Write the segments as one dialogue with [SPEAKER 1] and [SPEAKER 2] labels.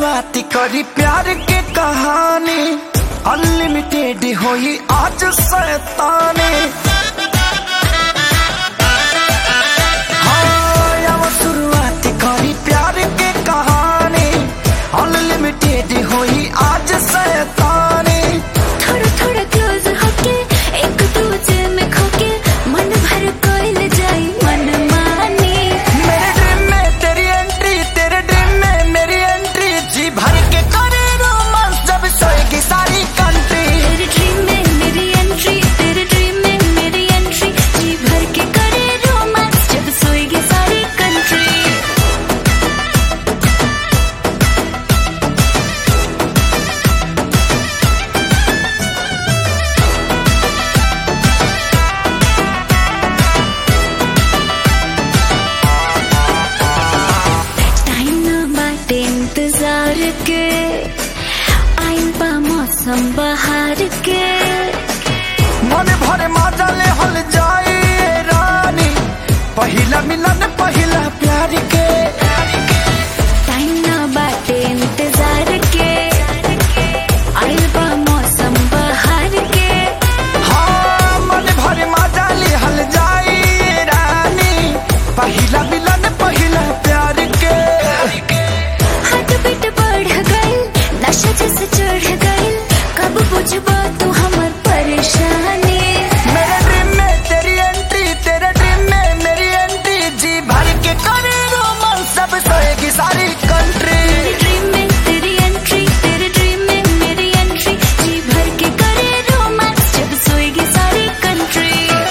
[SPEAKER 1] शुरुआत करी प्यार के कहानी, अनलिमिटेड होई आज शैतानी। हाँ शुरुआत करी प्यार के कहानी, अनलिमिटेड होई आज शैतानी।
[SPEAKER 2] थोड़ा थोड़ा क्लोज होके एक दूजे में खोके मन भर कोइल जाई मन मानी।
[SPEAKER 1] मेरे ड्रीम में तेरी एंट्री, तेरे ड्रीम में मेरी एंट्री, जी भर के करे रोमांस जब सोएगी सारी कंट्री।
[SPEAKER 2] तेरे ड्रीम में मेरी एंट्री, तेरे ड्रीम में मेरी एंट्री, जी भर के करे रोमांस जब सोएगी सारी कंट्री। इंतजार के आइल बा मौसम बहार के,
[SPEAKER 1] मन भरे मजा ले हल जाए रानी, पहिला मिलन पहिला प्यार के।
[SPEAKER 2] टाइम ना बाटे इंतजार के आइल बा मौसम बहार के।
[SPEAKER 1] हाँ मन भरे मजा ले हल जाए रानी, पहिला मिलन पहिला प्यार के।
[SPEAKER 2] बीट बढ़ गई नशा जैसे चढ़ गई, कब बुझबा तू हमर परेशानी।
[SPEAKER 1] मेरे ड्रीम में तेरी एंट्री, तेरे ड्रीम में मेरी एंट्री, जी भर के करे रोमांस सब सोएगी सारी कंट्री।
[SPEAKER 2] तेरे ड्रीम में तेरी एंट्री, तेरे ड्रीम में मेरी एंट्री, जी भर के करे रोमांस जब सोएगी सारी कंट्री।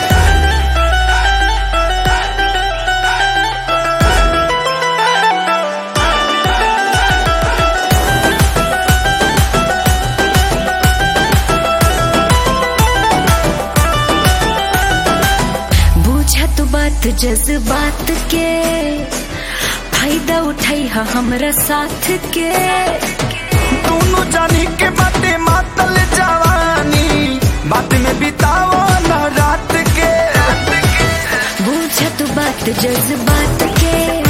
[SPEAKER 2] तू बात जज्बात के फायदा उठाई हा हमरा साथ के।
[SPEAKER 1] दोनों जानी के बातें मातल जवानी, बात में बिताओ ना रात के।
[SPEAKER 2] बुझा तू बात जज्बात के